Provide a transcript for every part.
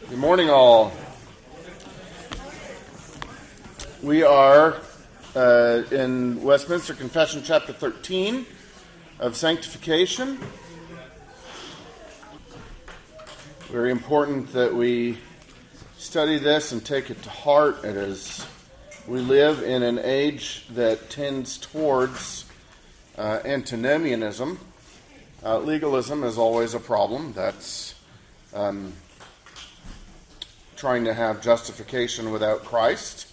Good morning, all. We are in Westminster Confession, chapter 13 of Sanctification. Very important that we study this and take it to heart. It is, we live in an age that tends towards antinomianism. Legalism is always a problem. That's trying to have justification without Christ,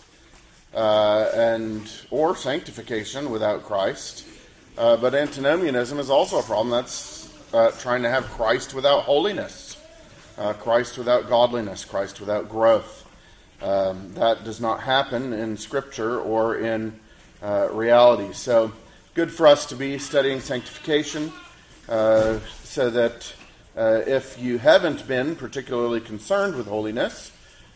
or sanctification without Christ. But antinomianism is also a problem. That's trying to have Christ without holiness, Christ without godliness, Christ without growth. That does not happen in Scripture or in reality. So, good for us to be studying sanctification, so that if you haven't been particularly concerned with holiness,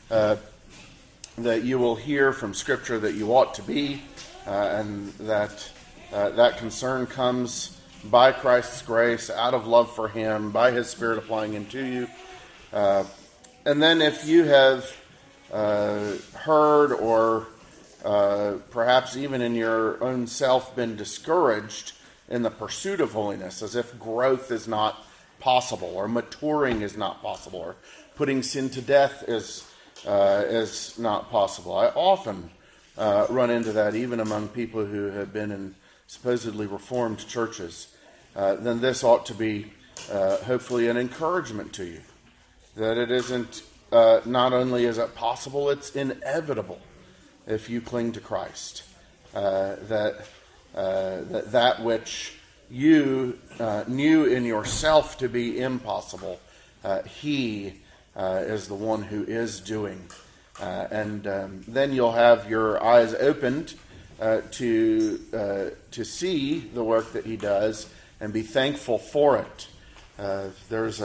that you will hear from Scripture that you ought to be, and that that concern comes by Christ's grace, out of love for Him, by His Spirit applying into you. And then if you have heard or perhaps even in your own self been discouraged in the pursuit of holiness, as if growth is not possible, or maturing is not possible, or putting sin to death is not possible. I often run into that, even among people who have been in supposedly Reformed churches. Then this ought to be hopefully an encouragement to you, that it isn't, not only is it possible, it's inevitable if you cling to Christ. That which you knew in yourself to be impossible, He is the one who is doing. And then you'll have your eyes opened to see the work that He does and be thankful for it. There's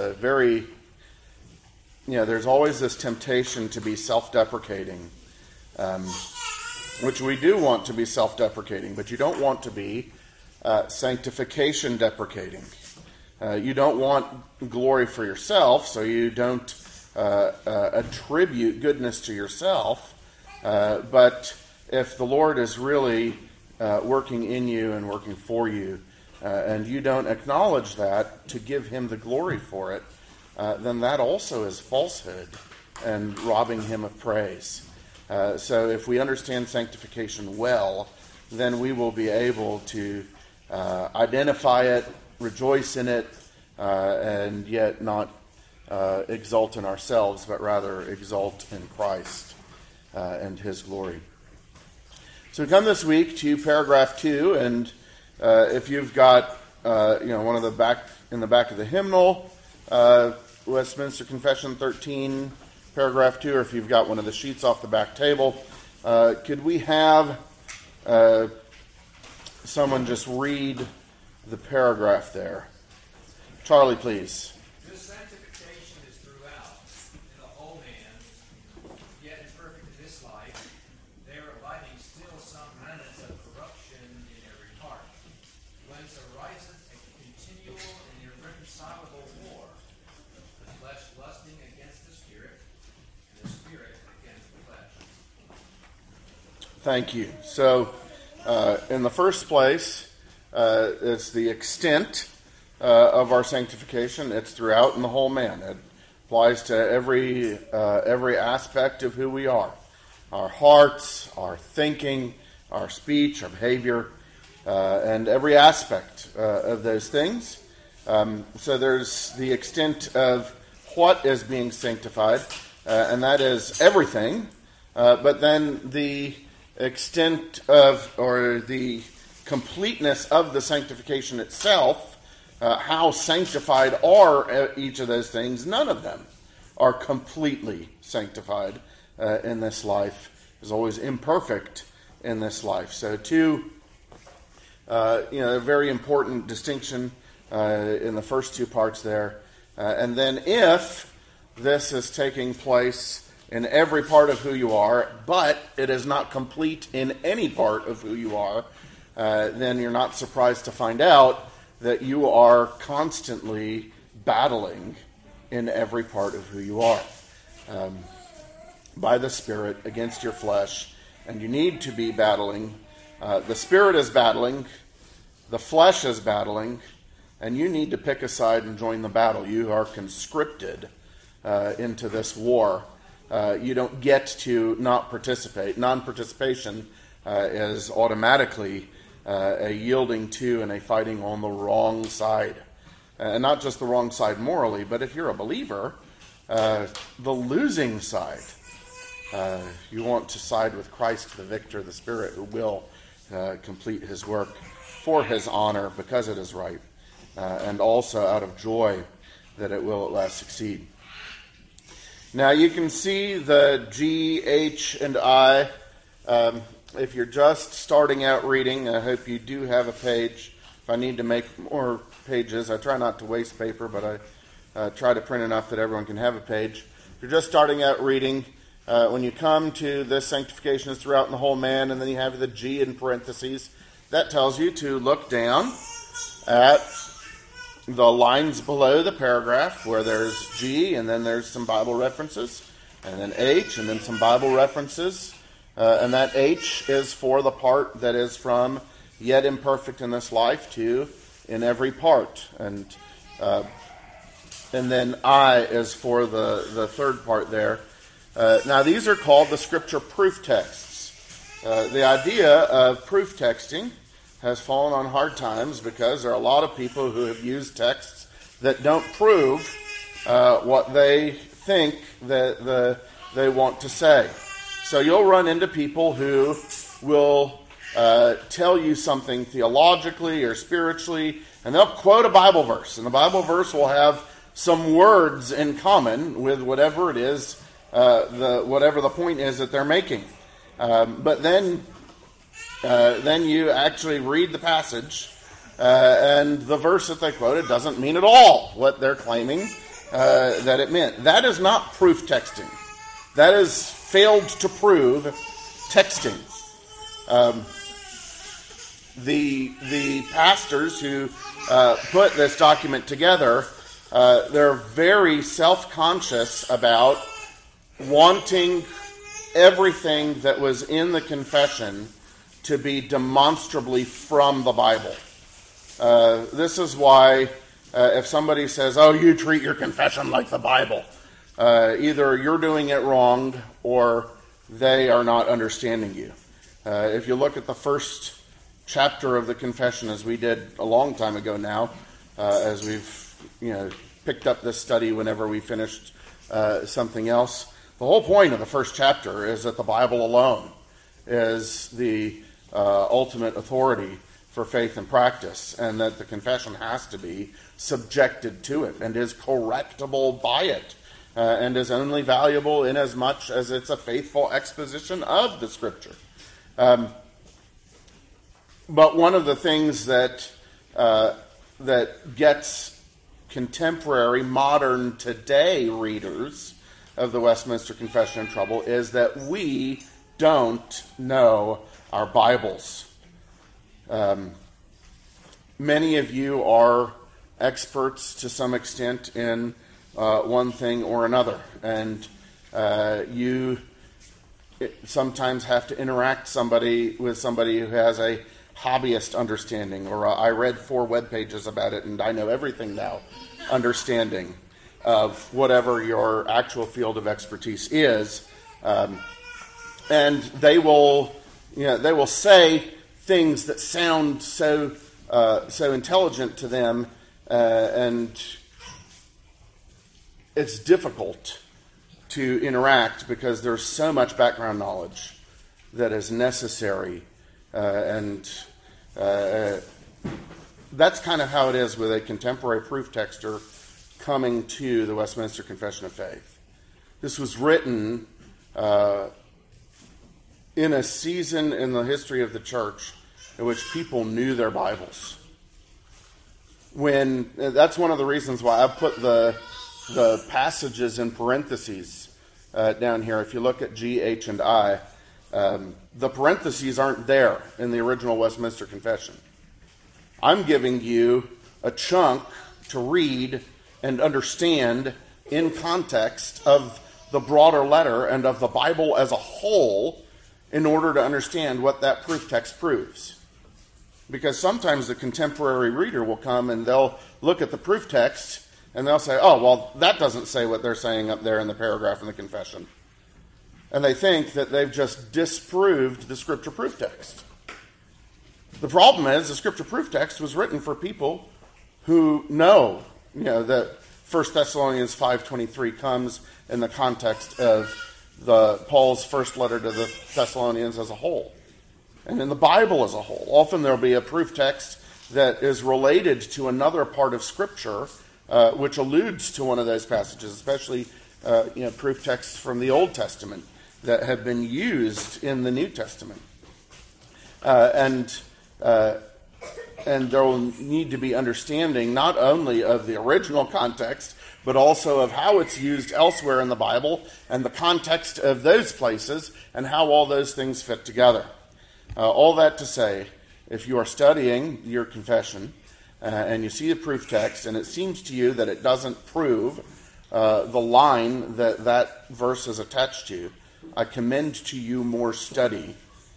always this temptation to be self-deprecating, which we do want to be self-deprecating, but you don't want to be sanctification deprecating. You don't want glory for yourself, so you don't attribute goodness to yourself. But if the Lord is really working in you and working for you, and you don't acknowledge that to give Him the glory for it, then that also is falsehood and robbing Him of praise. So if we understand sanctification well, then we will be able to identify it, rejoice in it, and yet not exult in ourselves, but rather exult in Christ and His glory. So we come this week to paragraph 2, and if you've got one of the back in the back of the hymnal, Westminster Confession 13, paragraph 2, or if you've got one of the sheets off the back table, could we have someone just read the paragraph there? Charlie, please. This sanctification is throughout, in the whole man, yet imperfect in this life, there abiding still some remnants of corruption in every part, whence ariseth a continual and irreconcilable war, the flesh lusting against the Spirit, and the Spirit against the flesh. Thank you. So, in the first place, it's the extent of our sanctification. It's throughout in the whole man. It applies to every aspect of who we are. Our hearts, our thinking, our speech, our behavior, and every aspect of those things. So there's the extent of what is being sanctified, and that is everything. But then the extent of, or the completeness of the sanctification itself, how sanctified are each of those things? None of them are completely sanctified in this life. Is always imperfect in this life. So a very important distinction in the first two parts there. And then if this is taking place in every part of who you are, but it is not complete in any part of who you are, then you're not surprised to find out that you are constantly battling in every part of who you are. by the Spirit against your flesh, and you need to be battling. The Spirit is battling, the flesh is battling, and you need to pick a side and join the battle. You are conscripted into this war. You don't get to not participate. Non-participation is automatically a yielding to and a fighting on the wrong side. And not just the wrong side morally, but if you're a believer, the losing side. You want to side with Christ, the victor, the Spirit who will complete his work for his honor because it is right, and also out of joy that it will at last succeed. Now you can see the G, H, and I. If you're just starting out reading, I hope you do have a page. If I need to make more pages, I try not to waste paper, but I try to print enough that everyone can have a page. If you're just starting out reading, when you come to this sanctification is throughout in the whole man, and then you have the G in parentheses, that tells you to look down at the lines below the paragraph where there's G, and then there's some Bible references, and then H, and then some Bible references. And that H is for the part that is from yet imperfect in this life to in every part. And then I is for the third part there. Now these are called the Scripture proof texts. The idea of proof texting has fallen on hard times because there are a lot of people who have used texts that don't prove what they think that they want to say. So you'll run into people who will tell you something theologically or spiritually, and they'll quote a Bible verse, and the Bible verse will have some words in common with whatever it is, whatever the point is that they're making. But then you actually read the passage, and the verse that they quoted doesn't mean at all what they're claiming that it meant. That is not proof texting. That is failed to prove texting. The pastors who put this document together, they're very self-conscious about wanting everything that was in the confession to be demonstrably from the Bible. This is why if somebody says, oh, you treat your confession like the Bible, either you're doing it wrong or they are not understanding you. If you look at the first chapter of the confession, as we did a long time ago now, as we've picked up this study whenever we finished something else, the whole point of the first chapter is that the Bible alone is the ultimate authority for faith and practice, and that the confession has to be subjected to it and is correctable by it, and is only valuable in as much as it's a faithful exposition of the Scripture. But one of the things that gets contemporary, modern, today readers of the Westminster Confession in trouble is that we don't know our Bibles. Many of you are experts to some extent in one thing or another, and you sometimes have to interact with somebody who has a hobbyist understanding, or I read 4 web pages about it and I know everything now understanding of whatever your actual field of expertise is, and they will say things that sound so intelligent to them, and it's difficult to interact because there's so much background knowledge that is necessary, and that's kind of how it is with a contemporary proof texter coming to the Westminster Confession of Faith. This was written in a season in the history of the church in which people knew their Bibles. That's one of the reasons why I put the passages in parentheses down here. If you look at G, H, and I, the parentheses aren't there in the original Westminster Confession. I'm giving you a chunk to read and understand in context of the broader letter and of the Bible as a whole in order to understand what that proof text proves. Because sometimes the contemporary reader will come and they'll look at the proof text and they'll say, oh, well, that doesn't say what they're saying up there in the paragraph in the confession. And they think that they've just disproved the scripture proof text. The problem is the scripture proof text was written for people who know, that 1 Thessalonians 5:23 comes in the context of Paul's first letter to the Thessalonians as a whole. And in the Bible as a whole. Often there'll be a proof text that is related to another part of Scripture, which alludes to one of those passages, especially proof texts from the Old Testament that have been used in the New Testament. And there will need to be understanding not only of the original context, but also of how it's used elsewhere in the Bible and the context of those places and how all those things fit together. All that to say, if you are studying your confession and you see a proof text and it seems to you that it doesn't prove the line that verse is attached to, I commend to you more study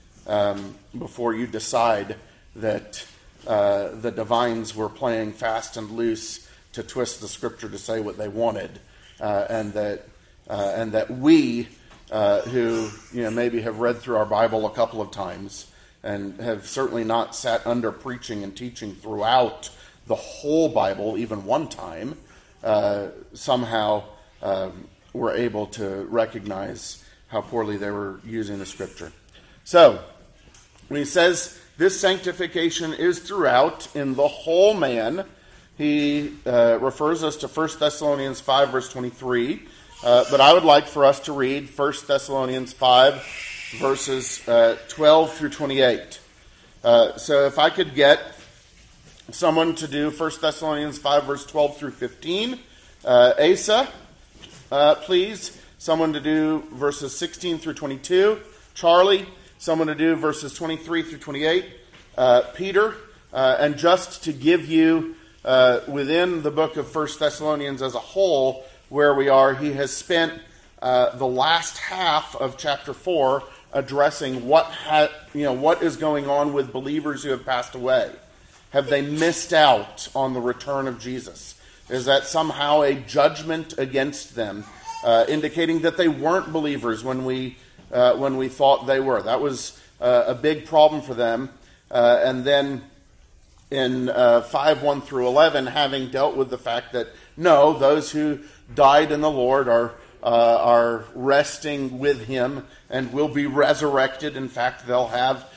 before you decide that the divines were playing fast and loose to twist the scripture to say what they wanted, and that we who maybe have read through our Bible a couple of times and have certainly not sat under preaching and teaching throughout the whole Bible even one time, somehow were able to recognize how poorly they were using the scripture. So, when he says this sanctification is throughout in the whole man, he refers us to 1 Thessalonians 5, verse 23. But I would like for us to read 1 Thessalonians 5, verses 12 through 28. So if I could get someone to do 1 Thessalonians 5, verse 12 through 15. Asa, please. Someone to do verses 16 through 22. Charlie, someone to do verses 23 through 28. Peter, and just to give you within the book of 1 Thessalonians as a whole where we are, he has spent the last half of chapter 4 addressing what is going on with believers who have passed away. Have they missed out on the return of Jesus? Is that somehow a judgment against them, indicating that they weren't believers when we thought they were? That was a big problem for them. And then in 5:1 through 11, having dealt with the fact that no, those who died in the Lord are resting with Him and will be resurrected. In fact, they'll have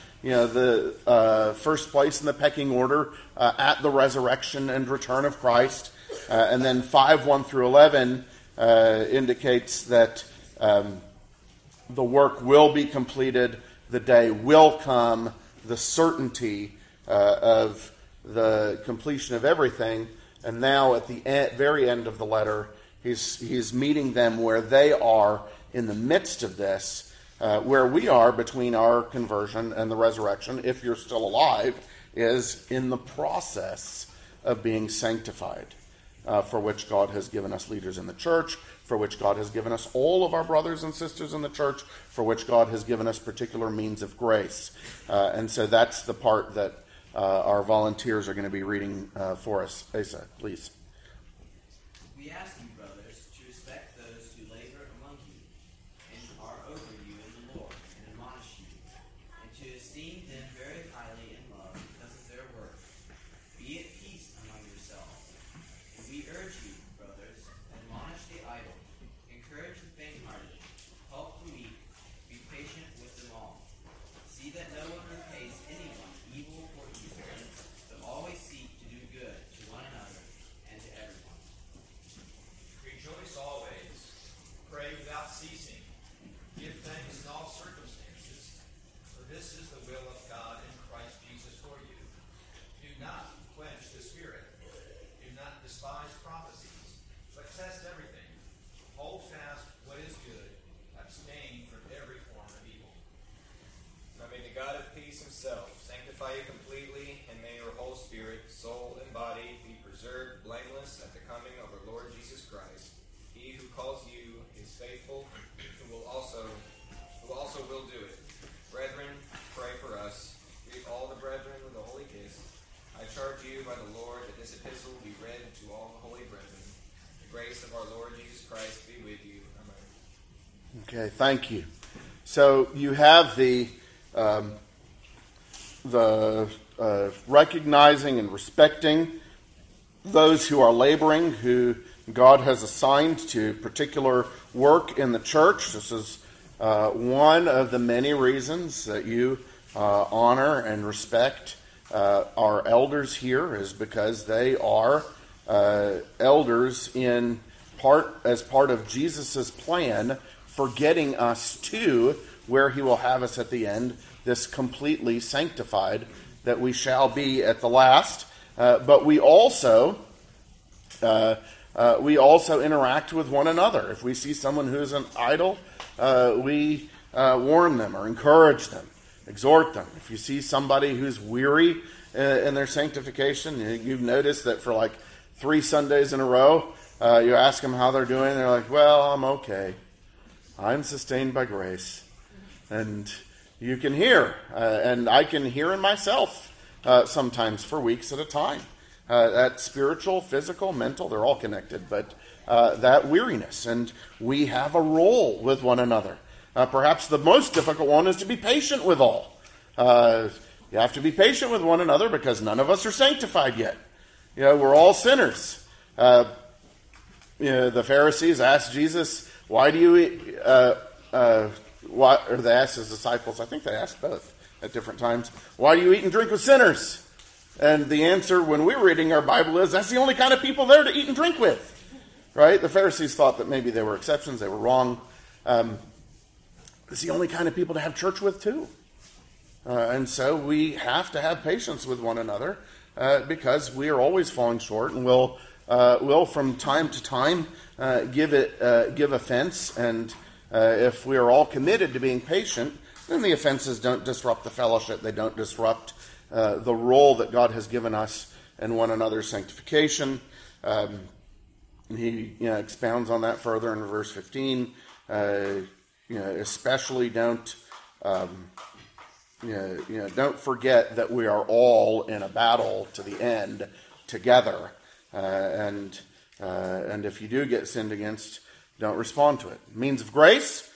the first place in the pecking order at the resurrection and return of Christ. And then 5:1 through 11 indicates that the work will be completed, the day will come, the certainty of the completion of everything. And now at the very end of the letter, he's meeting them where they are in the midst of this, where we are between our conversion and the resurrection, if you're still alive, is in the process of being sanctified, for which God has given us leaders in the church, for which God has given us all of our brothers and sisters in the church, for which God has given us particular means of grace. And so that's the part that our volunteers are going to be reading for us. Asa, please. We ask you, brothers, to respect those who labor among you and are over you in the Lord and admonish you, and to esteem them very highly in love because of their work. Be at peace among yourselves. And we urge you, brothers, admonish the idle, encourage the faint-hearted, help the weak, be patient with them all. See that no one repays anyone evil for evil, but always seek to do good to one another and to everyone. Rejoice always. Pray without ceasing. Give thanks in all circumstances, for this is the will of God in Christ Jesus for you. Do not quench the Spirit. Do not despise prophecies, but test everything. Hold fast what is good. Abstain from every form of evil. Now may the God of peace himself sanctify you completely, and may your whole spirit, soul, and body be preserved blameless at the coming of our Lord Jesus Christ. He who calls you is faithful, who also will do it. Brethren, pray for us. Greet all the brethren with a holy kiss. I charge you by the Lord that this epistle be read to all the holy brethren. The grace of our Lord Jesus Christ be with you. Amen. Okay, thank you. So you have the recognizing and respecting those who are laboring, who God has assigned to particular work in the church. This is one of the many reasons that you honor and respect our elders here, is because they are elders as part of Jesus' plan for getting us to where he will have us at the end, this completely sanctified that we shall be at the last. But we also interact with one another. If we see someone who's an idol, we warn them or encourage them, exhort them. If you see somebody who's weary in their sanctification, you've noticed that for like 3 Sundays in a row, you ask them how they're doing, they're like, well, I'm okay. I'm sustained by grace. And you can hear, and I can hear in myself sometimes for weeks at a time. That spiritual, physical, mental, they're all connected, but that weariness. And we have a role with one another. Perhaps the most difficult one is to be patient with all. You have to be patient with one another because none of us are sanctified yet. We're all sinners. The Pharisees asked Jesus, why do you eat, or they asked his disciples, I think they asked both at different times, why do you eat and drink with sinners? And the answer when we were reading our Bible is, that's the only kind of people there to eat and drink with. Right? The Pharisees thought that maybe they were exceptions, they were wrong. It's the only kind of people to have church with too. And so we have to have patience with one another because we are always falling short, and will from time to time give offense. And if we are all committed to being patient, then the offenses don't disrupt the fellowship. They don't disrupt the role that God has given us in one another's sanctification. He expounds on that further in verse 15. Especially don't forget that we are all in a battle to the end together. And if you do get sinned against, don't respond to it. Means of grace,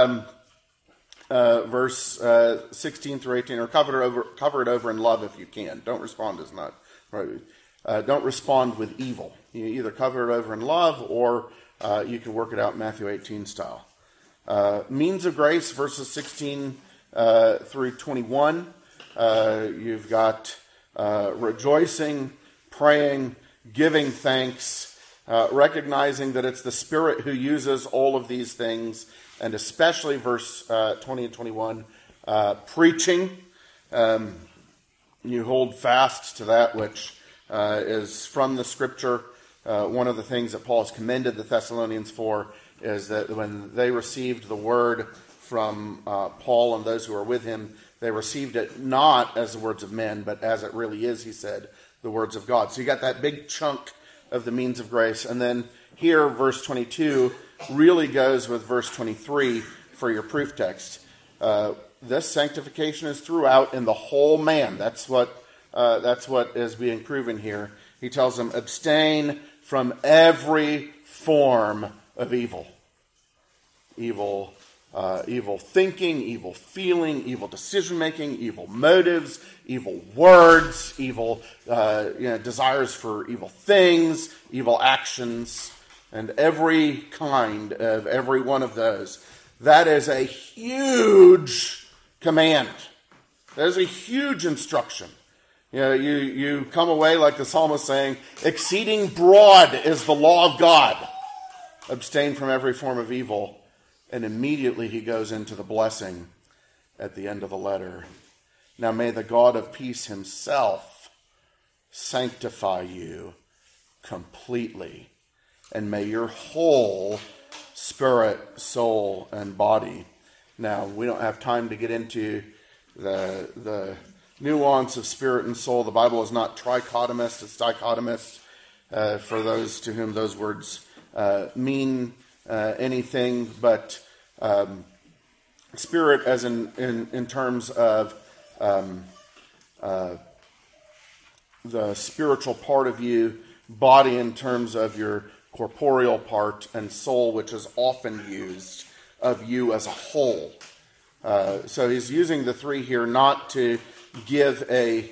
verse 16 through 18, or cover it over in love if you can. Don't respond as not right. Don't respond with evil. You either cover it over in love, or you can work it out Matthew 18 style. Means of grace, verses 16 through 21. You've got rejoicing, praying, giving thanks, recognizing that it's the Spirit who uses all of these things, and especially verse 20 and 21, preaching. You hold fast to that which is from the Scripture. One of the things that Paul has commended the Thessalonians for is that when they received the word from Paul and those who were with him, they received it not as the words of men, but as it really is, he said, the words of God. So you got that big chunk of the means of grace. And then here, verse 22 really goes with verse 23 for your proof text. This sanctification is throughout in the whole man. That's what is being proven here. He tells them, abstain from every form of evil. Evil thinking, evil feeling, evil decision-making, evil motives, evil words, evil desires for evil things, evil actions, and every kind of every one of those. That is a huge command. That is a huge instruction. You come away like the psalmist saying, exceeding broad is the law of God. Abstain from every form of evil. And immediately he goes into the blessing at the end of the letter. Now may the God of peace himself sanctify you completely. And may your whole spirit, soul, and body. Now, we don't have time to get into the nuance of spirit and soul. The Bible is not trichotomist, it's dichotomist. For those to whom those words mean anything but spirit as in terms of the spiritual part of you, body in terms of your corporeal part, and soul, which is often used of you as a whole. So he's using the three here not to give a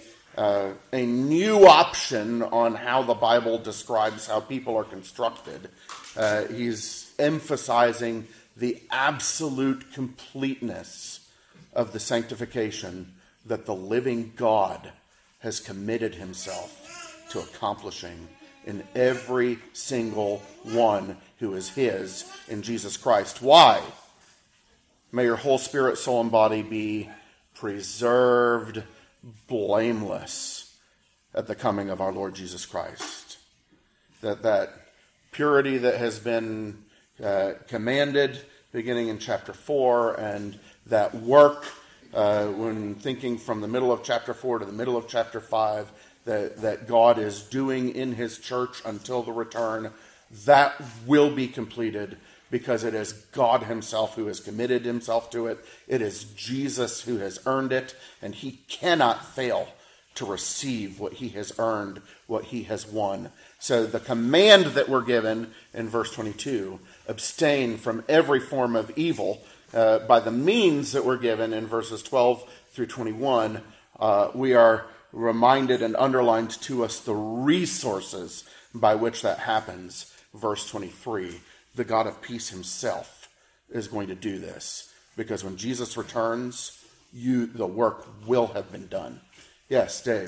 new option on how the Bible describes how people are constructed. He's emphasizing the absolute completeness of the sanctification that the living God has committed himself to accomplishing in every single one who is his in Jesus Christ. Why? May your whole spirit, soul, and body be preserved blameless at the coming of our Lord Jesus Christ. That purity that has been commanded beginning in chapter 4, and that work when thinking from the middle of chapter 4 to the middle of chapter 5 that God is doing in his church until the return, that will be completed because it is God himself who has committed himself to it. It is Jesus who has earned it, and he cannot fail to receive what he has earned, what he has won. So the command that we're given in verse 22, abstain from every form of evil, by the means that we're given in verses 12 through 21, we are reminded and underlined to us the resources by which that happens. Verse 23, the God of peace himself is going to do this, because when Jesus returns, the work will have been done. Yes, Dave.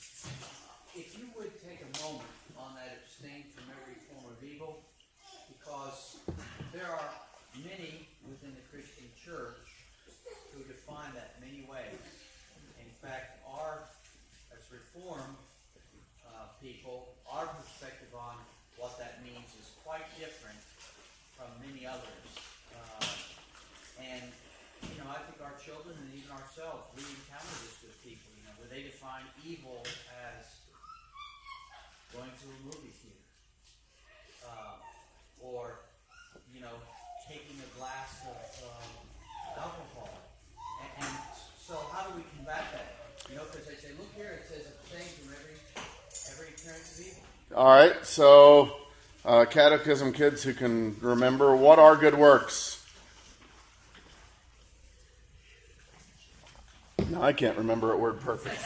If you would take a moment on that abstain from every form of evil, because there are many within the Christian church who define that many ways. In fact, as Reformed people, our perspective on what that means is quite different from many others. And I think our children and even ourselves, we encounter this with people, where they define evil as going to a movie theater, or taking a glass of alcohol. And so how do we combat that? Because they say, look here, it says abstain from every appearance of evil. All right, so catechism kids who can remember, what are good works? No, I can't remember a word perfect.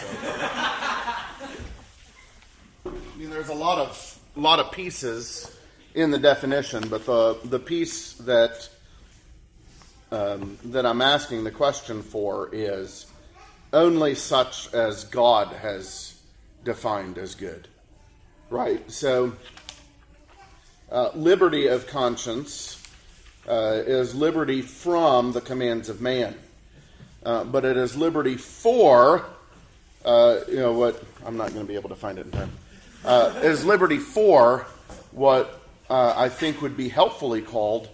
So. There's a lot of pieces in the definition, but the piece that I'm asking the question for is only such as God has defined as good. Right? So, liberty of conscience is liberty from the commands of man. But it is liberty for, what, I'm not going to be able to find it in time, is liberty for what I think would be helpfully called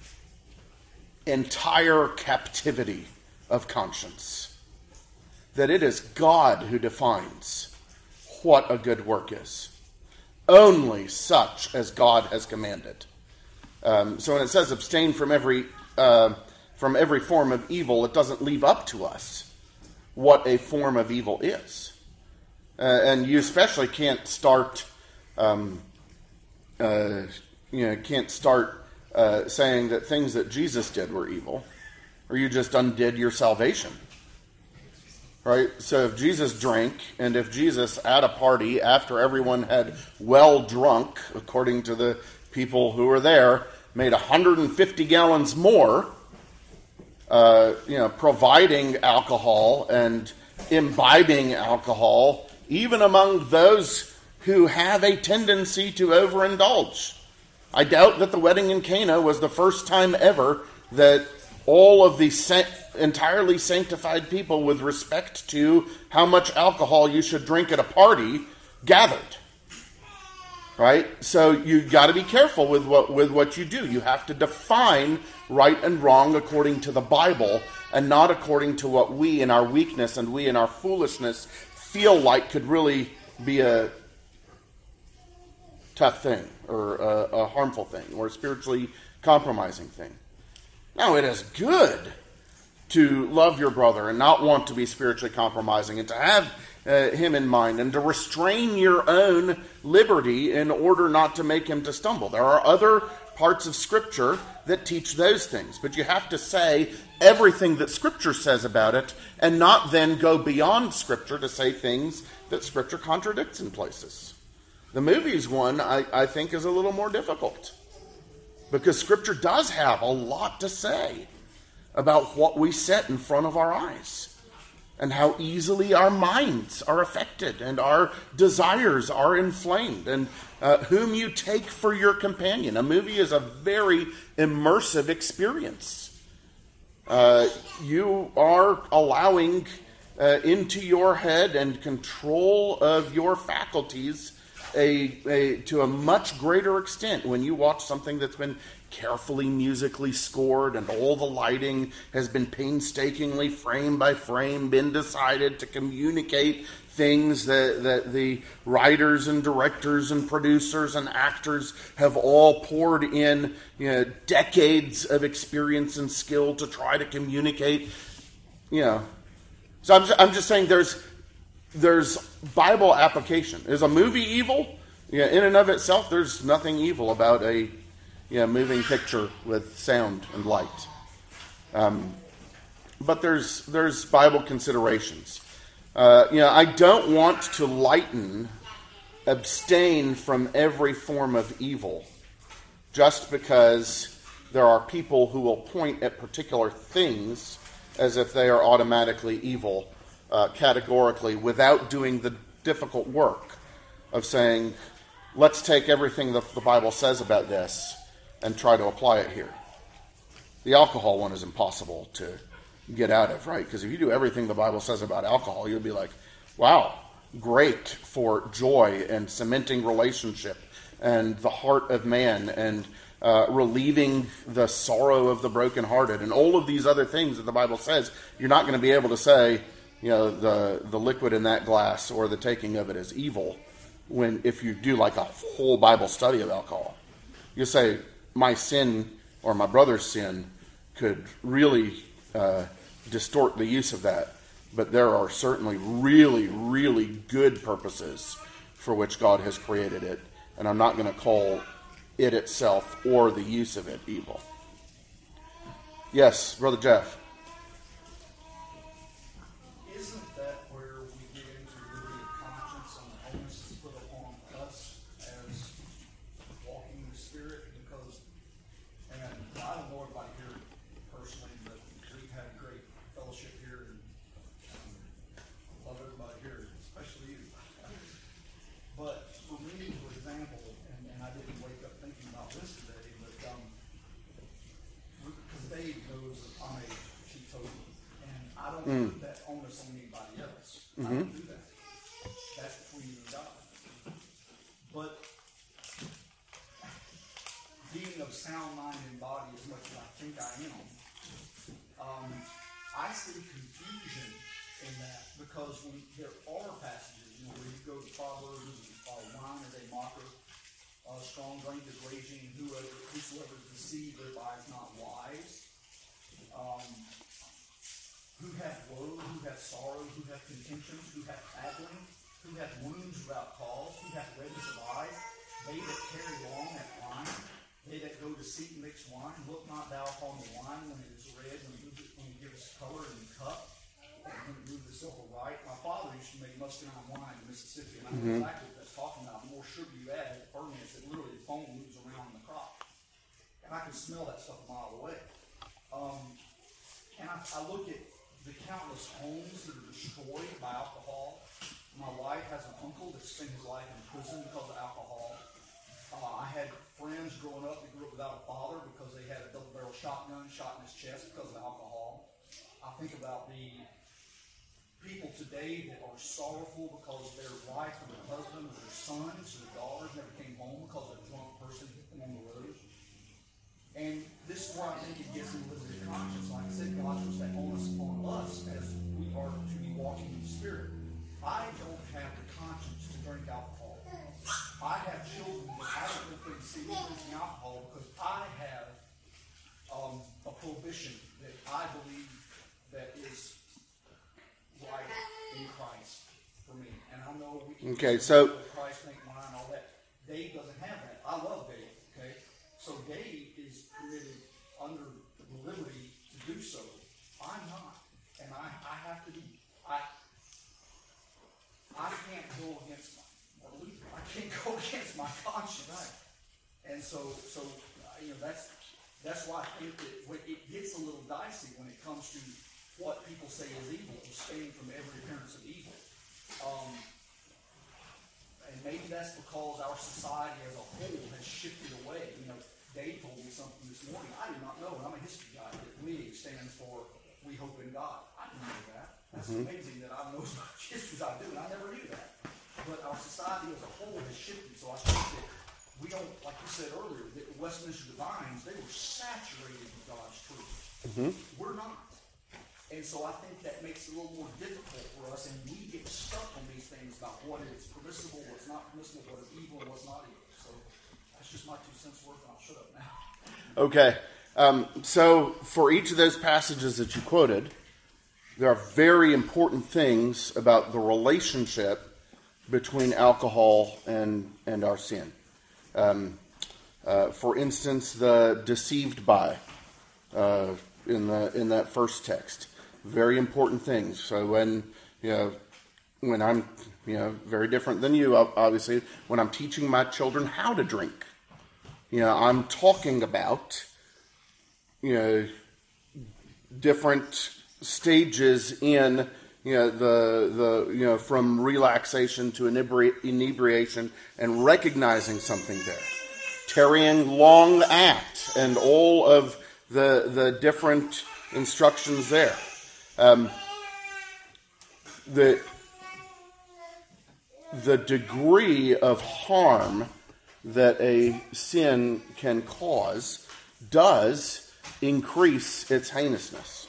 entire captivity of conscience. That it is God who defines what a good work is. Only such as God has commanded. So when it says abstain from every form of evil, it doesn't leave up to us what a form of evil is. And you especially can't start, saying that things that Jesus did were evil, or you just undid your salvation. Right? So if Jesus drank, and if Jesus at a party, after everyone had well drunk, according to the people who were there, made 150 gallons more, providing alcohol and imbibing alcohol, even among those who have a tendency to overindulge. I doubt that the wedding in Cana was the first time ever that all of the entirely sanctified people, with respect to how much alcohol you should drink at a party, gathered. Right? So you got to be careful with what you do. You have to define right and wrong according to the Bible, and not according to what we in our weakness and we in our foolishness feel like could really be a tough thing or a harmful thing or spiritually compromising thing. No, it is good to love your brother and not want to be spiritually compromising, and to have him in mind, and to restrain your own liberty in order not to make him to stumble. There are other parts of Scripture that teach those things, but you have to say everything that Scripture says about it, and not then go beyond Scripture to say things that Scripture contradicts in places. The movies one, I think, is a little more difficult, because Scripture does have a lot to say about what we set in front of our eyes, and how easily our minds are affected, and our desires are inflamed, and whom you take for your companion. A movie is a very immersive experience. You are allowing into your head and control of your faculties to a much greater extent when you watch something that's been carefully musically scored, and all the lighting has been painstakingly, frame by frame, been decided to communicate things that the writers and directors and producers and actors have all poured in, decades of experience and skill to try to communicate. So I'm just saying there's Bible application. Is a movie evil? Yeah, in and of itself, there's nothing evil about a moving picture with sound and light. But there's Bible considerations. I don't want to abstain from every form of evil just because there are people who will point at particular things as if they are automatically evil, categorically, without doing the difficult work of saying, let's take everything that the Bible says about this and try to apply it here. The alcohol one is impossible to get out of, right? Because if you do everything the Bible says about alcohol, you'll be like, wow, great for joy and cementing relationship and the heart of man and relieving the sorrow of the brokenhearted and all of these other things that the Bible says. You're not going to be able to say, the liquid in that glass or the taking of it is evil if you do like a whole Bible study of alcohol. You say, my sin or my brother's sin could really distort the use of that, but there are certainly really, really good purposes for which God has created it, and I'm not going to call it itself or the use of it evil. Yes, Brother Jeff. Isn't that where we get into liberty of conscience and the onus is put upon us as walking in the Spirit? Because, and I don't know everybody here personally, but we've had great fellowship here, and love everybody here, especially you. But for me, for example, and I didn't wake up thinking about this today, but because Dave knows that I'm a teetotaler, and I don't put that onus on anybody else. I don't do that. That's between you and God. But being of sound mind and body as much as I think I am, I see confusion in that, because when there are passages, where you go to Proverbs, wine is a mocker, strong drink is raging, whosoever is deceived thereby is not wise. Who hath woe, who hath sorrow, who hath contentions, who hath tattling, who hath wounds without cause, who hath redness of eyes, they that carry long that wine, they that go to seek mixed wine, look not thou upon the wine when it is red, when it gives color in the cup, and when it moves the silver right. My father used to make muscadine wine in Mississippi, and I know exactly what that's talking about. The more sugar you add, it ferments, it literally the foam moves around in the crop. And I can smell that stuff a mile away. And I look at the countless homes that are destroyed by alcohol. My wife has an uncle that spent his life in prison because of alcohol. I had friends growing up that grew up without a father because they had a double-barrel shotgun shot in his chest because of alcohol. I think about the people today that are sorrowful because their wife or their husband or their sons or their daughters never came home because a drunk person hit them on the road. And this is where I think it gets into liberty of conscience. Like I said, God puts that onus upon us as we are to be walking in the Spirit. I don't have the conscience to drink alcohol. I have children that I don't want them to see me drinking alcohol because I have I believe that is right in Christ for me. And I know we can Christ make mine, all that. Dave doesn't have that. I love Dave, okay? So Dave is permitted under the liberty to do so. I'm not. And I have to be. I can't go against I can't go against my conscience. Right. And so that's why I think that when it gets a little dicey when it comes to what people say is evil, abstaining from every appearance of evil. And maybe that's because our society as a whole has shifted away. Dave told me something this morning I did not know, and I'm a history guy, that WIG stands for We Hope in God. I didn't know that. That's amazing that I know as much history as I do, and I never knew that. But our society as a whole has shifted, so I think that we don't, like you said earlier, that the Westminster Divines, they were saturated with God's truth. We're not. And so I think that makes it a little more difficult for us, and we get stuck on these things about what is permissible, what's not permissible, what is evil, and what's not evil. So that's just my 2 cents worth, and I'll shut up now. Okay. So for each of those passages that you quoted, there are very important things about the relationship between alcohol and our sin. For instance, the deceived by in that first text, very important things. So when I'm very different than you, obviously, when I'm teaching my children how to drink, I'm talking about different stages in from relaxation to inebriation and recognizing something there. Tarrying long at, and all of the different instructions there. The degree of harm that a sin can cause does increase its heinousness.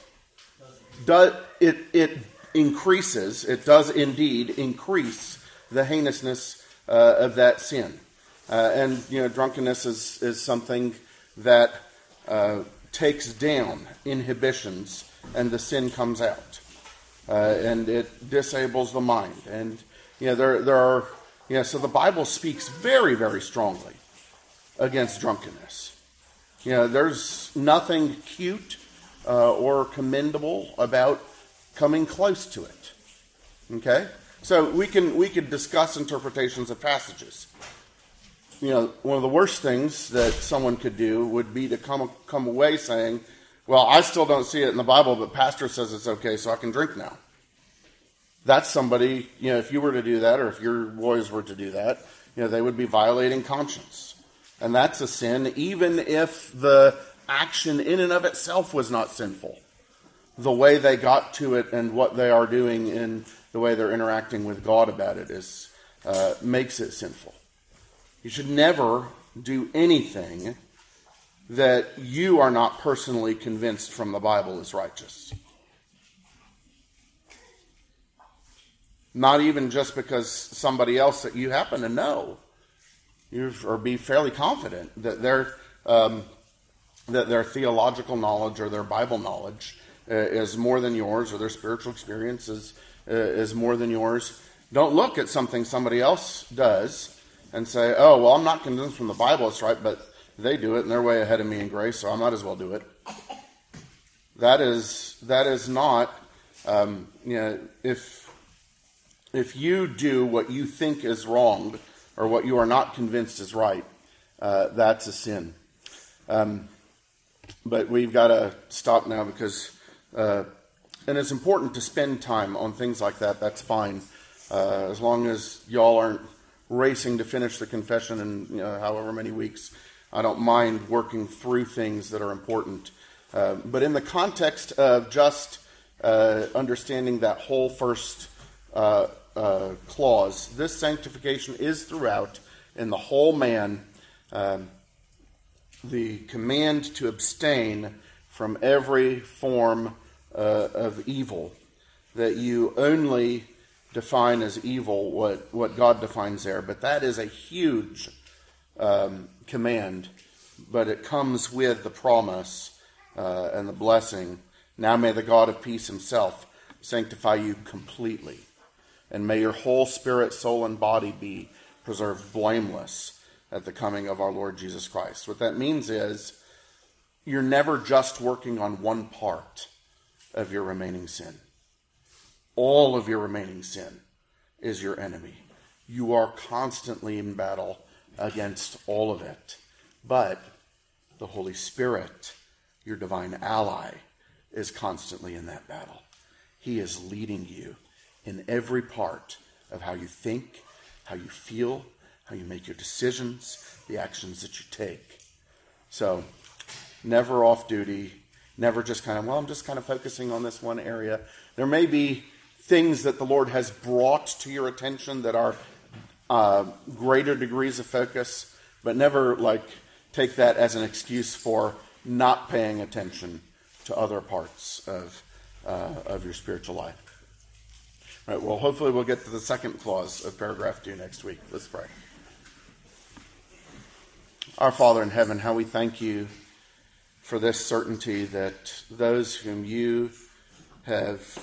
It does indeed increase the heinousness of that sin. And drunkenness is something that takes down inhibitions, and the sin comes out, and it disables the mind. And there are so the Bible speaks very, very strongly against drunkenness. There's nothing cute or commendable about coming close to it. Okay, so we could discuss interpretations of passages. One of the worst things that someone could do would be to come away saying, well, I still don't see it in the Bible, but pastor says it's okay, so I can drink now. That's somebody, if you were to do that, or if your boys were to do that, they would be violating conscience. And that's a sin, even if the action in and of itself was not sinful. The way they got to it and what they are doing and the way they're interacting with God about it makes it sinful. You should never do anything that you are not personally convinced from the Bible is righteous. Not even just because somebody else that you happen to know, or be fairly confident that their theological knowledge or their Bible knowledge is more than yours, or their spiritual experience is more than yours. Don't look at something somebody else does and say, oh, well, I'm not convinced from the Bible it's right, but they do it and they're way ahead of me in grace, so I might as well do it. That is not, if you do what you think is wrong or what you are not convinced is right, that's a sin. But we've got to stop now because, and it's important to spend time on things like that. That's fine, as long as y'all aren't racing to finish the confession in however many weeks. I don't mind working through things that are important. But in the context of just understanding that whole first clause, this sanctification is throughout in the whole man. The command to abstain from every form of evil, that you only define as evil what God defines there. But that is a huge command, but it comes with the promise and the blessing Now may the God of peace himself sanctify you completely, and may your whole spirit, soul, and body be preserved blameless at the coming of our Lord Jesus Christ. What that means is you're never just working on one part of your remaining sin. All of your remaining sin is your enemy. You are constantly in battle against all of it. But the Holy Spirit, your divine ally, is constantly in that battle. He is leading you in every part of how you think, how you feel, how you make your decisions, the actions that you take. So, never off duty, never just kind of, I'm just kind of focusing on this one area. There may be things that the Lord has brought to your attention that are greater degrees of focus, but never take that as an excuse for not paying attention to other parts of your spiritual life. Right, well, hopefully we'll get to the second clause of paragraph 2 next week. Let's pray. Our Father in heaven, how we thank you for this certainty that those whom you have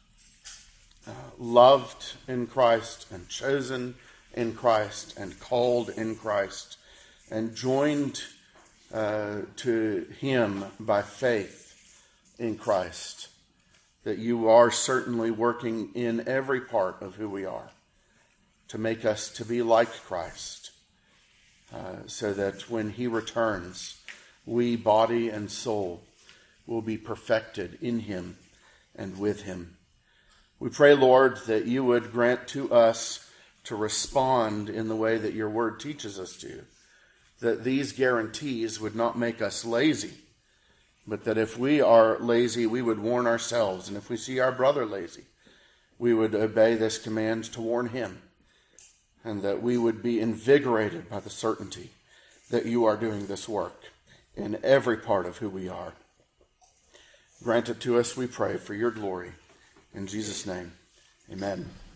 loved in Christ and chosen in Christ and called in Christ and joined to him by faith in Christ, that you are certainly working in every part of who we are to make us to be like Christ, so that when he returns, we, body and soul, will be perfected in him and with him. We pray, Lord, that you would grant to us to respond in the way that your word teaches us to, that these guarantees would not make us lazy, but that if we are lazy, we would warn ourselves. And if we see our brother lazy, we would obey this command to warn him. And that we would be invigorated by the certainty that you are doing this work in every part of who we are. Grant it to us, we pray, for your glory. In Jesus' name, amen.